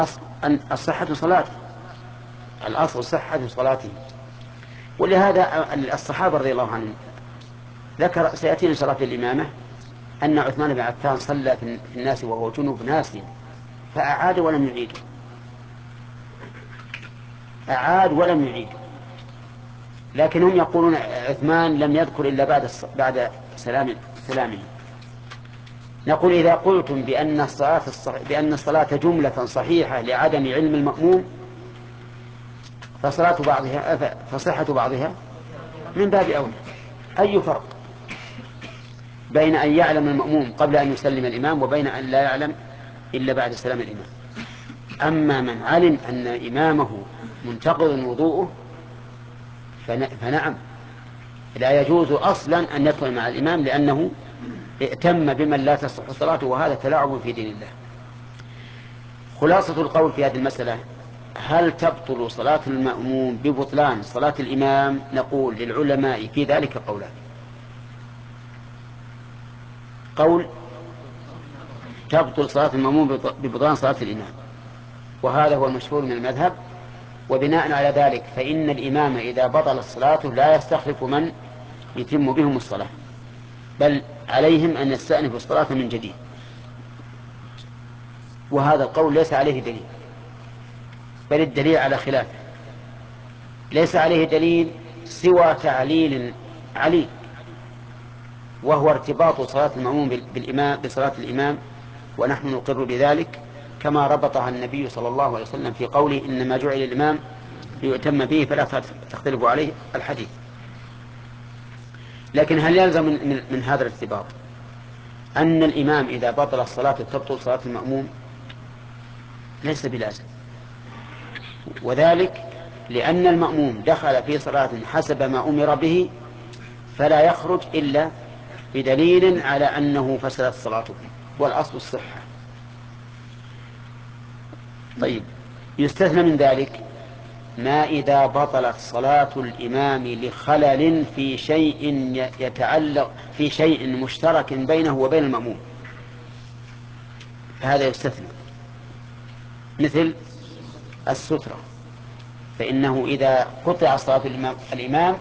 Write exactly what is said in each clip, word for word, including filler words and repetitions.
أن الصحة صلاته، الأصل صحة صلاته. ولهذا الصحابة رضي الله عنهم ذكر سيأتينا صلاة الإمامة أن عثمان بن عفان صلى في الناس وهو جنوب ناسي فأعاد ولم يعيد، أعاد ولم يعيد، لكن هم يقولون عثمان لم يذكر إلا بعد بعد سلام سلامه. نقول إذا قلتم بأن الصلاة الصح... بأن الصلاة جملة صحيحة لعدم علم المأموم فصلاة بعضها فصحة بعضها من باب أولى. أي فرق بين أن يعلم المأموم قبل أن يسلم الإمام وبين أن لا يعلم إلا بعد سلام الإمام؟ أما من علم أن إمامه منتقض وضوءه فنعم لا يجوز أصلا أن يدخل مع الإمام لأنه ائتم بمن لا تصح صلاته، وهذا تلاعب في دين الله. خلاصة القول في هذه المسألة: هل تبطل صلاة المأموم ببطلان صلاة الإمام؟ نقول للعلماء في ذلك قولان. قول تبطل صلاة المأموم ببطلان صلاة الإمام، وهذا هو المشهور من المذهب، وبناء على ذلك فإن الإمام إذا بطل صلاته لا يستخلف من يتم بهم الصلاة، بل عليهم أن يستأنفوا الصلاة من جديد. وهذا القول ليس عليه دليل، بل الدليل على خلافه، ليس عليه دليل سوى تعليل عليل، وهو ارتباط صلاة المأموم بالإمام بصلاة الإمام، ونحن نقر بذلك كما ربطها النبي صلى الله عليه وسلم في قوله: إنما جعل الإمام ليؤتم به فلا تختلف عليه الحديث. لكن هل يلزم من, من هذا الارتباط أن الإمام إذا بطل الصلاة تبطل صلاة المأموم؟ ليس بلازم، وذلك لأن المأموم دخل في صلاة حسب ما أمر به فلا يخرج إلا بدليل على أنه فسدت صلاته، والأصل الصحة. طيب، يستثنى من ذلك ما إذا بطلت صلاة الإمام لخلل في شيء يتعلق في شيء مشترك بينه وبين المأموم، فهذا يستثنى، مثل السترة، فإنه إذا قطع صلاة الإمام, الإمام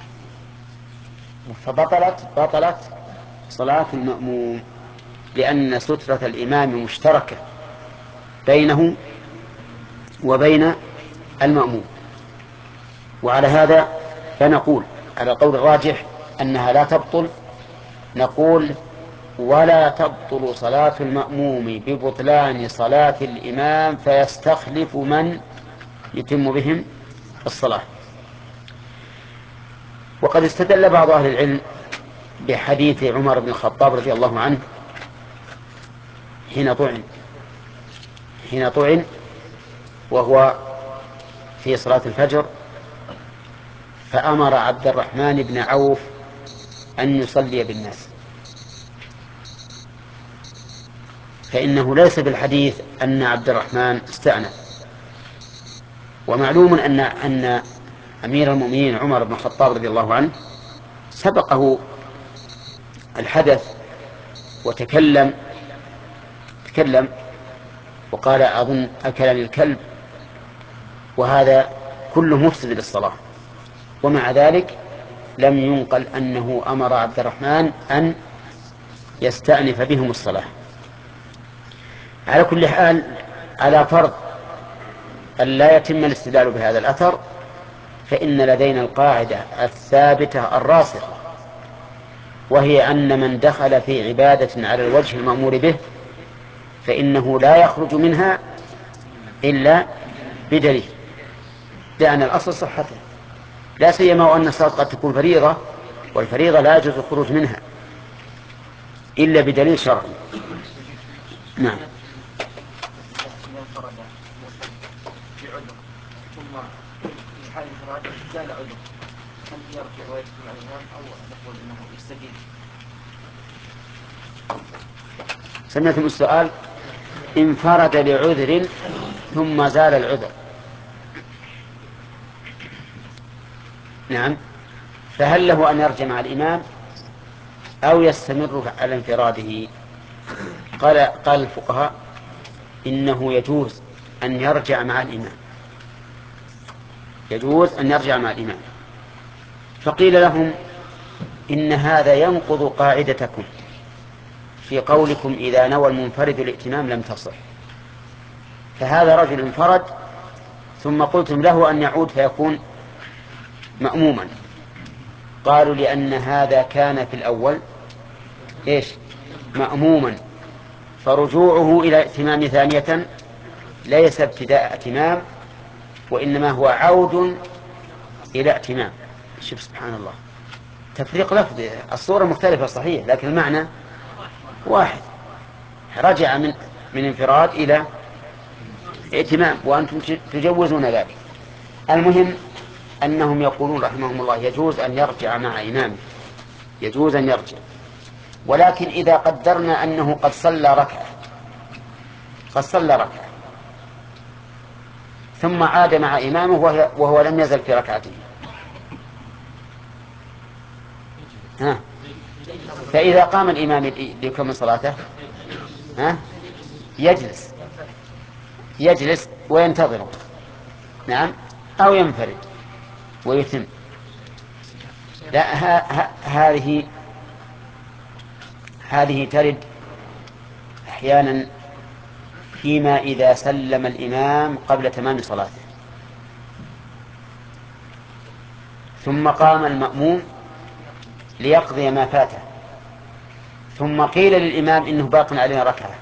فبطلت بطلت صلاة المأموم، لأن سترة الإمام مشتركة بينه وبين المأموم. وعلى هذا فنقول على قول الراجح أنها لا تبطل. نقول: ولا تبطل صلاة المأموم ببطلان صلاة الإمام فيستخلف من يتم بهم الصلاة. وقد استدل بعض أهل العلم بحديث عمر بن الخطاب رضي الله عنه حين طعن حين طعن وهو في صلاة الفجر، فأمر عبد الرحمن بن عوف أن يصلي بالناس، فإنه ليس بالحديث أن عبد الرحمن استأنف. ومعلوم أن أن أمير المؤمنين عمر بن الخطاب رضي الله عنه سبقه الحدث وتكلم تكلم وقال: أظن أكلني الكلب، وهذا كله مفسد للصلاة. ومع ذلك لم ينقل أنه أمر عبد الرحمن أن يستأنف بهم الصلاة. على كل حال، على فرض أن لا يتم الاستدلال بهذا الأثر، فإن لدينا القاعدة الثابتة الراسخة، وهي أن من دخل في عبادة على الوجه المأمور به فإنه لا يخرج منها إلا بدليل، لأن الأصل صحته، لا سيما وأن الصلاة قد تكون فريضة، والفريضة لا يجوز الخروج منها إلا بدليل شرعي. نعم. سمعتم السؤال؟ انفرد لعذر ثم زال العذر. نعم. فهل له أن يرجع مع الإمام أو يستمر على انفراده؟ قال قال الفقهاء إنه يجوز أن يرجع مع الإمام، يجوز أن يرجع مع الإمام. فقيل لهم إن هذا ينقض قاعدتكم في قولكم إذا نوى المنفرد الائتمام لم تصح. فهذا رجل انفرد ثم قلتم له أن يعود فيكون مأموما. قالوا لأن هذا كان في الأول إيش؟ مأموما، فرجوعه إلى ائتمام ثانية ليس ابتداء ائتمام، وإنما هو عود إلى ائتمام. شوف سبحان الله، تفريق لفظي، الصورة مختلفة صحيح لكن المعنى واحد. رجع من من انفراد إلى ائتمام وأنتم تجوزون ذلك. المهم أنهم يقولون رحمهم الله يجوز أن يرجع مع إمامه، يجوز أن يرجع، ولكن إذا قدرنا أنه قد صلى ركعة قد صلى ركعة ثم عاد مع إمامه وهو لم يزل في ركعته، ها، فإذا قام الإمام ليكمل صلاته ها يجلس يجلس وينتظره، نعم، أو ينفرد ويتم. لا، هذه هذه ترد أحيانا فيما إذا سلم الإمام قبل تمام صلاته ثم قام المأموم ليقضي ما فاته، ثم قيل للإمام إنه باق علينا ركعة،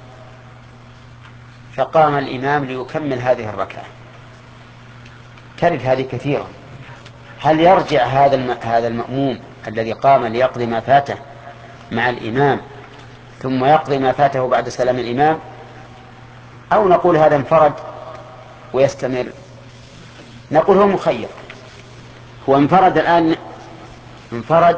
فقام الإمام ليكمل هذه الركعة. ترد هذه كثيرا. هل يرجع هذا هذا المأموم الذي قام ليقضي ما فاته مع الإمام ثم يقضي ما فاته بعد سلام الإمام، أو نقول هذا انفرد ويستمر؟ نقول هو مخير، هو انفرد الآن، انفرد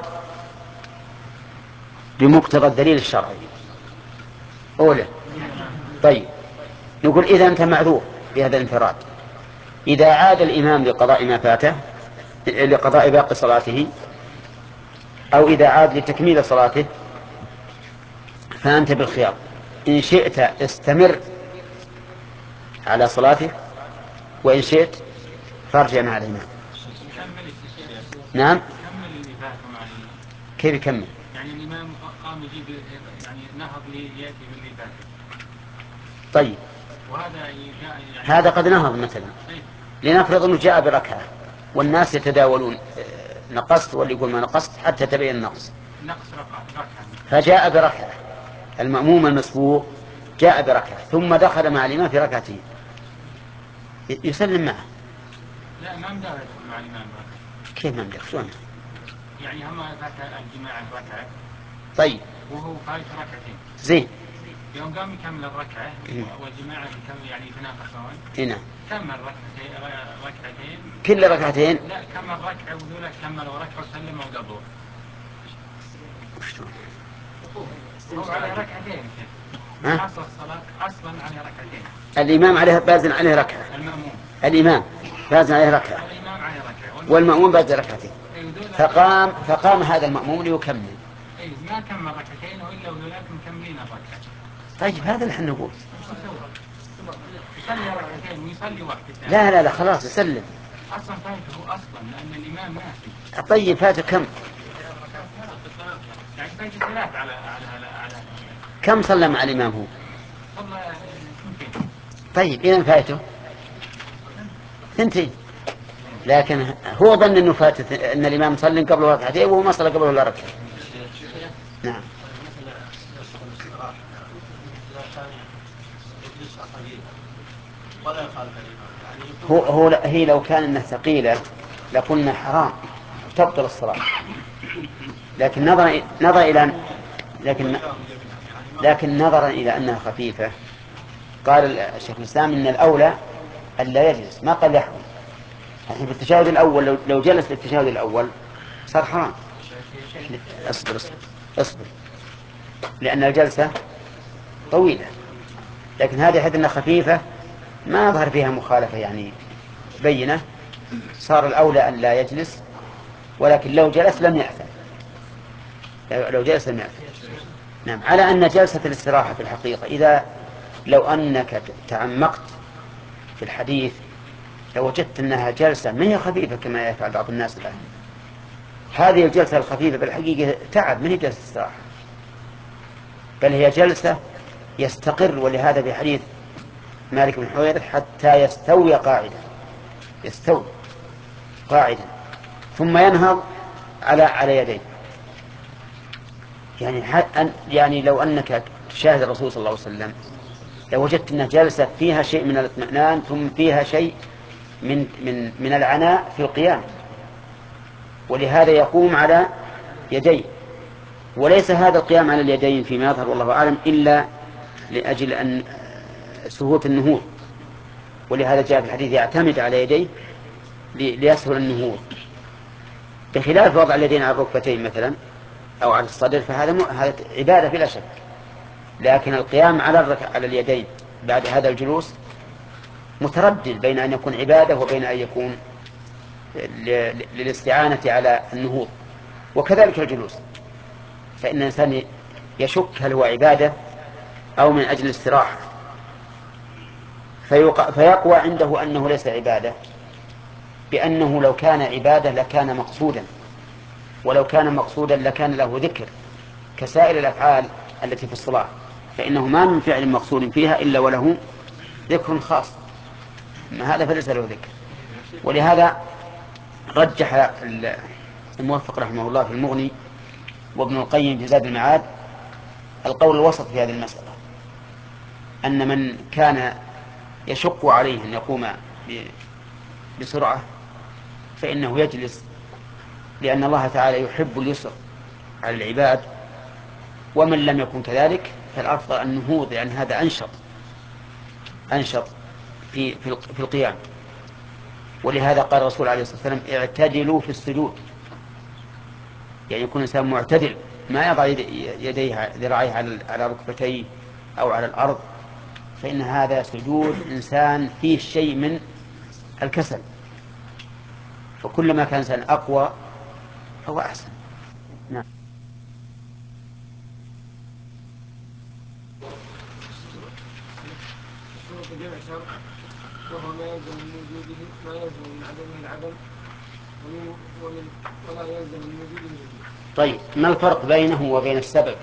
بمقتضى الدليل الشرعي أولا. طيب نقول إذا أنت معذور بهذا الانفراد، إذا عاد الإمام لقضاء ما فاته لقضاء باقي صلاته أو إذا عاد لتكميل صلاته فأنت بالخيار، إن شئت استمر على صلاتك وإن شئت فارجع مع الإمام. نعم، كيف يكمل؟ يعني الإمام قام يجيب يعني نهض ليأتي باللي فاته. طيب وهذا يعني هذا قد نهض مثلا، لنفرض أنه جاء بركعة والناس يتداولون نقصت واللي يقول ما نقصت حتى تبين النقص، نقص ركعة، فجاء بركعة، المأموم المسبوق جاء بركعة ثم دخل مع الإمام في ركعتين، يسلم معه. لا، ما مدخل مع الإمام ركعة. كيف ما مدخل؟ شلون يعني هم فات الجماعة ركعة، طيب وهو فايت ركعتين، زين، يوم قام يكمل الركعة والجماعة يكمل يعني يتناقصون، هنا كمل ركعتين ركعتين كل ركعتين، لا كمل ركعة وذولا كملوا ركعة وسلموا وقضوا. هو على ركعتين ها؟ أصل الصلاة أصلا على ركعتين، الإمام عليه بازن عليه ركعة، المأموم الإمام بازن عليه ركعة الإمام عليه ركعة والمأموم بازن ركعتين، فقام فقام هذا المأموم ليكمل. إيه ما كمل ركعتين وإلا وذولاكم مكملين الركعة. طيب هذا اللي احنا نقول، يصلي ركعتين ويصلي واحد. لا لا لا خلاص يسلم، أصلا فاته أصلا لأن الإمام ناسي. طيب فاته كم؟ يعني فاته ثلاث على على على على كم صلى مع الإمام هو؟ صلى ثنتين. طيب إذا فاته ثنتين، لكن هو ظن أنه فات أن الإمام صلى قبله ركعتين وهو ما صلى قبله إلا ركعة. نعم. هو هو هي لو كان انها ثقيله لقلنا حرام تبطل الصلاه، لكن نظرا نظرا الى لكن لكن نظرا الى انها خفيفه قال الشيخ الاسلام ان الاولى الا يجلس، ما قال يحكم. الحين في التشهد الاول لو, لو جلس في التشهد الاول صار حرام. اصبر اصبر اصبر لان الجلسه طويله، لكن هذه حيث انها خفيفه ما ظهر فيها مخالفه يعني بينه، صار الاولى ان لا يجلس، ولكن لو جلس لم يأثم، لو جلس لم يأثم. نعم، على أن جلسة الاستراحة في الحقيقة إذا لو أنك تعمقت في الحديث لوجدت أنها جلسة ما هي خفيفة كما يفعل بعض الناس الآن. هذه الجلسة الخفيفة بالحقيقة تعب، ما هي جلسة استراحة، بل هي جلسة يستقر. ولهذا في حديث مالك بن حويرث حتى يستوي قاعدا، يستوي قاعدا ثم ينهض على على يديه. يعني يعني لو أنك تشاهد الرسول صلى الله عليه وسلم لوجدت أنها جلسة فيها شيء من الاطمئنان ثم فيها شيء من من من العناء في القيام، ولهذا يقوم على يديه. وليس هذا القيام على اليدين فيما يظهر والله أعلم إلا لأجل أن سهولة النهوض، ولهذا جاء في الحديث يعتمد على يديه ليسهل النهوض، بخلاف وضع اليدين على الركبتين مثلا أو على الصدر، فهذا هذا عبادة بلا شك. لكن القيام على الرك... على اليدين بعد هذا الجلوس متردد بين أن يكون عبادة وبين أن يكون ل... للاستعانة على النهوض. وكذلك الجلوس، فإن الإنسان يشك هل هو عبادة أو من أجل الاستراحة، فيق... فيقوى عنده أنه ليس عبادة، بأنه لو كان عبادة لكان مقصودا، ولو كان مقصودا لكان له ذكر كسائر الأفعال التي في الصلاة، فإنه ما من فعل مقصود فيها إلا وله ذكر خاص، ما هذا فليس له ذكر. ولهذا رجح الموفق رحمه الله في المغني وابن القيم في زاد المعاد القول الوسط في هذه المسألة، أن من كان يشق عليه أن يقوم بسرعة فإنه يجلس، لأن الله تعالى يحب اليسر على العباد. ومن لم يكن كذلك فالأفضل النهوض، لأن يعني هذا أنشط أنشط في في القيام. ولهذا قال الرسول عليه الصلاة والسلام اعتدلوا في السجود، يعني يكون الإنسان معتدل، ما يضع يديه ذراعيه على ركبتيه أو على الأرض، فإن هذا سجود إنسان فيه شيء من الكسل، فكلما كان إنسان أقوى فهو أحسن. نعم. وهو ما يلزم من وجوده ما يلزم من عدمه العدم ومن ولا يلزم من وجوده الوجود. طيب، ما الفرق بينه وبين السبب؟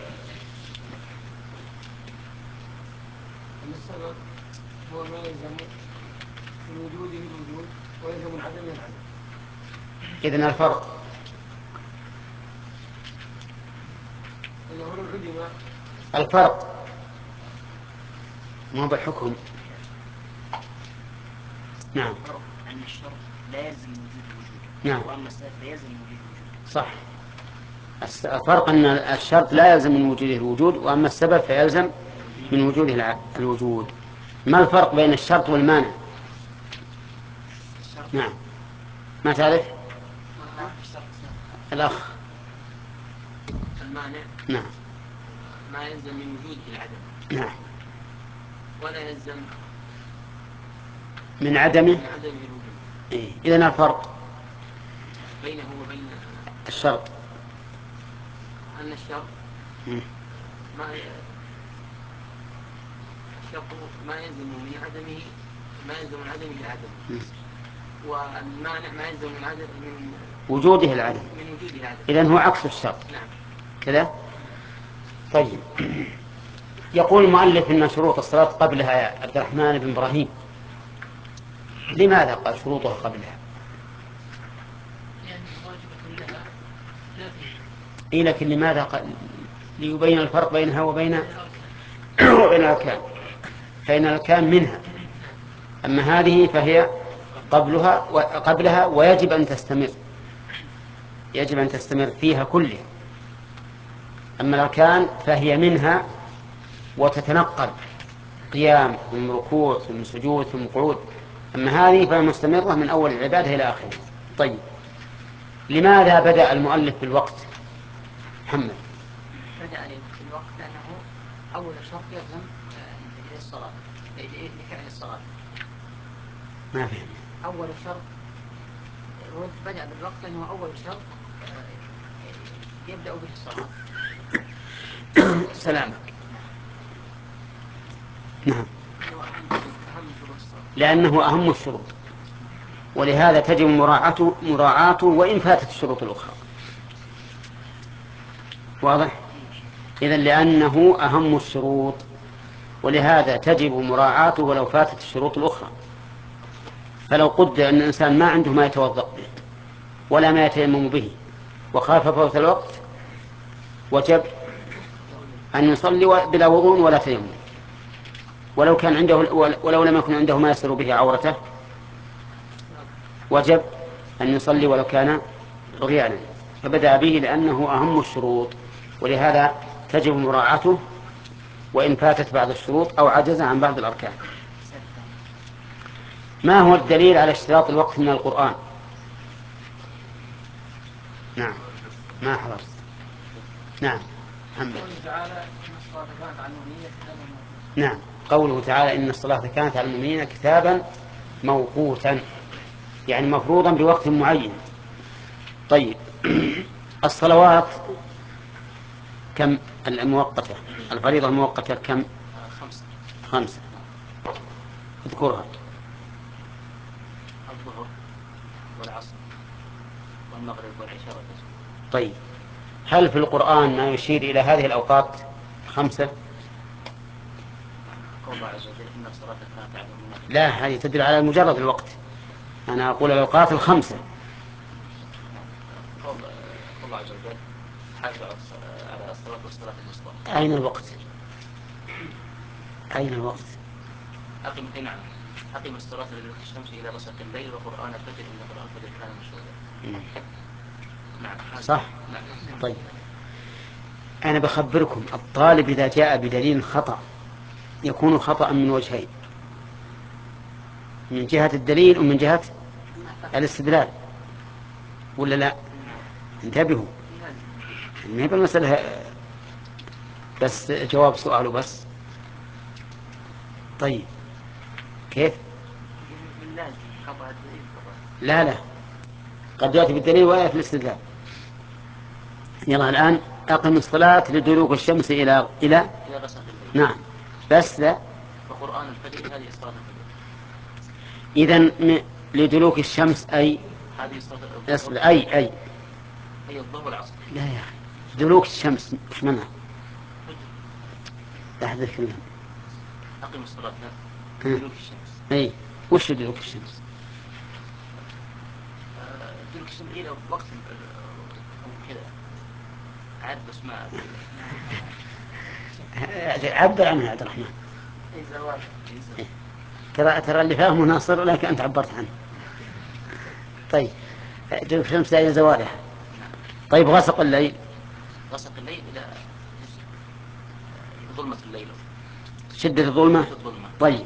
السبب هو ما يلزم من وجوده الوجود ويلزم من عدمه العدم. إذن الفرق أنه لو عدم الفرق ما بالحكم. نعم. أن الشرط لا يلزم من وجود الوجود. نعم. وأما السبب لا يلزم من وجود الوجود. صح. الفرق أن الشرط لا يلزم من وجوده الوجود، وأما السبب فيلزم من وجوده الوجود. ما الفرق بين الشرط والمانع؟ نعم. ما تعرف؟ الأخ. المانع نعم. ما يلزم من وجوده العدم. نعم. ولا يلزم من عدمه من عدمه الوجود. إيه. إذن الفرق بينه وبين الشرط أن الشرط ما الشرط ما يلزم من عدمه ما يلزم من عدمه العدم، والمانع ما يلزم من عدم من وجوده العدم من وجوده العدم. إذن هو عكس الشرط. نعم. كذا. طيب، يقول المؤلف إن شروط الصلاة قبلها يا عبد الرحمن بن إبراهيم. لماذا قال شروطها قبلها؟ إيه، لكن لماذا قال؟ ليبين الفرق بينها وبين وبين الأركان، فإن الأركان منها، أما هذه فهي قبلها وقبلها ويجب أن تستمر، يجب أن تستمر فيها كلها. أما الأركان فهي منها وتتنقل قيام ثم ركوع ثم سجود ثم قعود، أما هذه فهي مستمرة من أول العبادة إلى آخره. طيب، لماذا بدأ المؤلف بالوقت؟ محمد. بدأ بالوقت لأنه أول شرط يلزم للصلاة لفعل الصلاة. ما فهم. أول شرط بدأ بالوقت لأنه أول شرط يبدأ به الصلاة. سلامك. نعم. أهم شروط الصلاة. لأنه أهم الشروط، ولهذا تجب مراعاته مراعاته وإن فاتت الشروط الأخرى. واضح؟ إذن لأنه أهم الشروط، ولهذا تجب مراعاته ولو فاتت الشروط الأخرى. فلو قدر أن الإنسان ما عنده ما يتوضأ به ولا ما يتيمم به وخاف فوت الوقت، وجب أن يصلي بلا وضوء ولا تيمم، ولو كان عنده ولو لم يكن عنده ما يستر به عورته وجب أن يصلي ولو كان عريانا. فبدأ به لأنه أهم الشروط، ولهذا تجب مراعاته وإن فاتت بعض الشروط أو عجز عن بعض الأركان. ما هو الدليل على اشتراط الوقت من القرآن؟ نعم ما حضرت. نعم محمد. نعم قوله تعالى إن الصلاة كانت على المؤمنين كتابا موقوتا، يعني مفروضا بوقت معين. طيب الصلوات كم المؤقتة؟ الفريضة المؤقتة كم؟ خمسة. خمسة. اذكرها. الظهر والعصر والمغرب والعشاء والفجر. طيب هل في القرآن ما يشير إلى هذه الأوقات خمسة؟ قول الله عز وجل إن الصلاة كانت على المؤمنين. لا، هذه تدل على مجرد الوقت. أنا أقول الأوقات الخمسة. قول الله عز وجل حافظوا على الصلاة والصلاة الوسطى. أين الوقت؟ أين الوقت؟ أقم نعم أقم الصلاة لدلوك الشمس إلى غسق الليل وقرآن الفجر إن قرآن الفجر كان مشهودا. نعم صح؟ نعم. طيب أنا بخبركم، الطالب إذا جاء بدليل خطأ يكون خطأ من وجهين، من جهة الدليل ومن جهة الاستدلال، ولا لا؟ انتبهوا، ما هي بالمسألة بس جواب سؤاله بس. طيب كيف؟ لا لا، قد يأتي بالدليل ويأتي في الاستدلال. يلا الآن أقم الصلاة لدلوك الشمس إلى إلى إلى غسق الليل. نعم بس لا. وقرآن الفجر هذه صلاة الفجر. إذن لدلوك الشمس أي هذه صلاة أصل أي أي أي الظهر والعصر. لا يا أخي، دلوك الشمس إيش منها؟ لا أحد يتكلم. أقم الصلاة لدلوك الشمس. أي وش دلوك الشمس؟ دلوك الشمس إلى وقت كذا عاد بس ما عبر عنها عبد الرحمن. أي زوال. ترى ترى اللي فاهمه ناصر لكن أنت عبرت عنه. طيب دلوك الشمس إلى زوالها. طيب غسق الليل؟ غسق الليل إلى ظلمة الليل. شدة الظلمة. طيب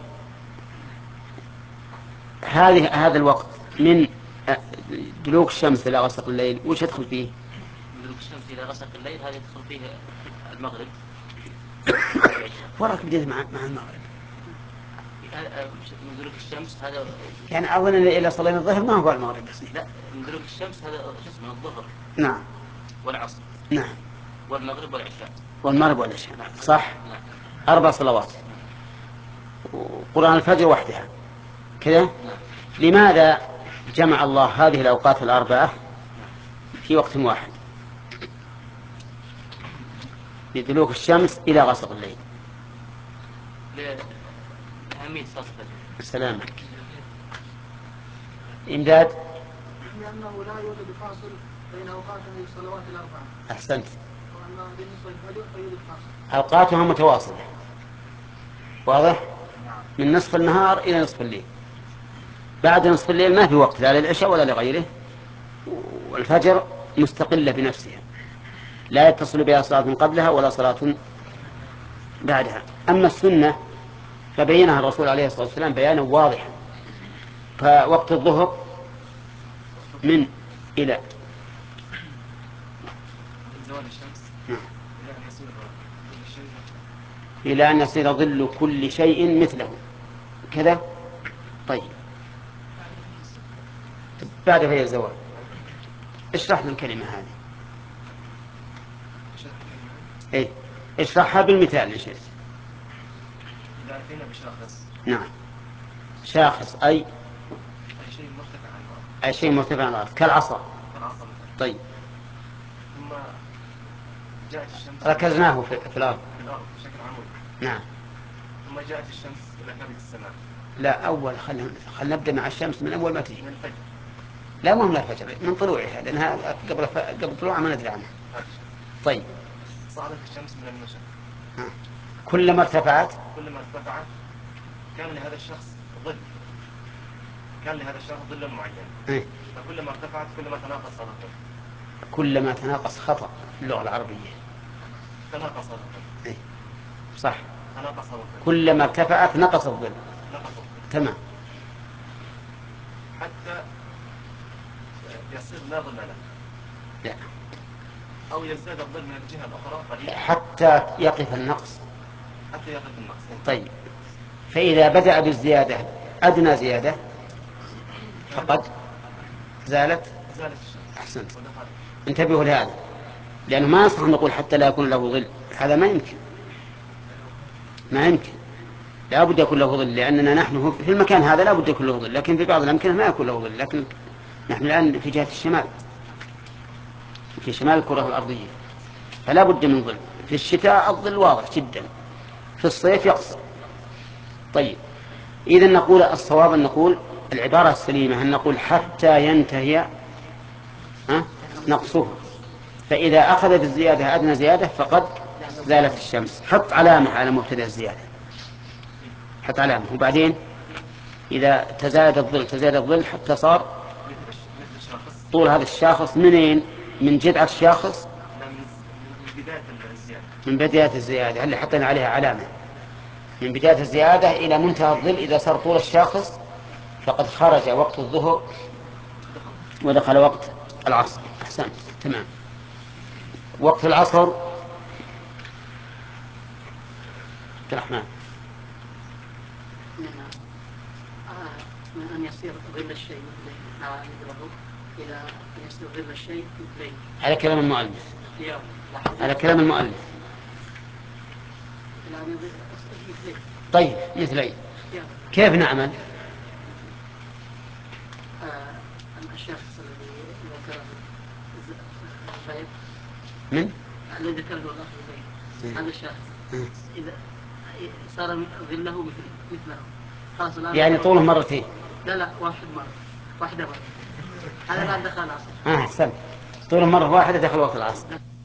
هذه هذا الوقت من دلوك الشمس إلى غسق الليل وش يدخل فيه؟ من دلوك الشمس إلى غسق الليل هذا يدخل فيه المغرب. وراك بديت مع مع المغرب. من دلوك الشمس هذا يعني أظن إن إلى صلاة الظهر ما هو المغرب بس. لا من دلوك الشمس هذا اسمه الظهر. نعم. والعصر. نعم. والمغرب والعشاء. والمغرب والعشاء. نعم. صح. نعم. أربع صلوات. وقرآن الفجر وحدها كذا. نعم. لماذا جمع الله هذه الأوقات الأربعة في وقت واحد؟ لدلوك الشمس إلى غسق الليل. لأهمية صلاة الفجر. السلام. إمداد. لأنه لا يوجد فاصل بين أوقات هذه الصلوات الأربعة. أحسنت. وأما بالنسبة للفجر فيوجد فاصل. أوقاتها متواصلة. واضح؟ من نصف النهار إلى نصف الليل. بعد نصف الليل ما في وقت لا للعشاء ولا لغيره، والفجر مستقلة بنفسها لا يتصل بها صلاة قبلها ولا صلاة بعدها. أما السنة فبينها الرسول عليه الصلاة والسلام بيانا واضحا. فوقت الظهر من إلى زوال الشمس إلى أن يصير كل شيء إلى أن يصير ظل كل شيء مثله كذا. طيب بعد هي الزوال. اشرح لي الكلمة هذه. ايه اشرحها بالمثال إن شئت. إذا أتينا بشخص نعم. شاخص أي أي شيء مرتفع عن الأرض. أي شيء مرتفع عن الأرض كالعصا. كالعصا مثلا. طيب ثم جاءت الشمس ركزناه في, في الأرض. في الأرض بشكل عمودي. نعم. ثم جاءت الشمس إلى كبد السماء. لا أول خلينا خلينا نبدأ مع الشمس من أول ما تجي. من الفجر. لا مو من الفجر من طلوعها لأنها قبل ف... قبل طلوعها ما ندري عنها. طيب. صعدت الشمس من المشرق. ها. كلما ارتفعت كلما ارتفعت كان لهذا الشخص ظل. كان لهذا الشخص ظل معين. إيه؟ فكلما ارتفعت كلما تناقص هذا الظل. كلما تناقص خطأ في اللغة العربية. تناقص هذا الظل. إيه؟ صح. تناقص هذا الظل. كلما ارتفعت نقص الظل. نقص الظل. تمام. حتى يصير لا ظل له. لا. أو يزداد الظل من الجهة الأخرى قليلا. حتى يقف النقص. حتى يقف النقص. طيب فإذا بدأ بالزيادة أدنى زيادة فقد زالت. زالت الشمس. أحسنت. ودخل. انتبهوا لهذا لأنه ما يصح نقول حتى لا يكون له ظل. هذا ما يمكن. ما يمكن. لا بد يكون له ظل لأننا نحن في المكان هذا لا بد يكون له ظل لكن في بعض الأمكنة ما يكون له ظل لكن نحن الآن في جهة الشمال في شمال الكرة الأرضية فلا بد من ظل. في الشتاء الظل واضح جدا في الصيف يقصر. طيب إذن نقول الصواب أن نقول العبارة السليمة أن نقول حتى ينتهي نقصه فإذا أخذ بالزيادة أدنى زيادة فقد زالت الشمس. حط علامة على مبتدأ الزيادة. حط علامة وبعدين إذا تزايد الظل تزايد الظل حتى صار طول هذا الشاخص منين من جذع الشاخص من بداية الزيادة اللي حطينا عليها علامة من بداية الزيادة إلى منتهى الظل. إذا صار طول الشاخص فقد خرج وقت الظهر ودخل وقت العصر. أحسنت. تمام. وقت العصر عبد الرحمن من أن يصير ظل الشيء مثلين مع يدره إلى أن يصير ظل الشيء مثلين. على كلام المؤلف. على كلام المؤلف. طيب مثلين كيف نعمل؟ الشخص الذي ذكره البيت من؟ الذي ذكره الأخ البيت هذا الشخص إذا صار ظله مثله خلاص الآن يعني طوله مرتين. لا لا واحد مرة واحدة مرة هذا الآن دخل العصر. آه أحسنت. طوله مرة واحدة دخل وقت العصر.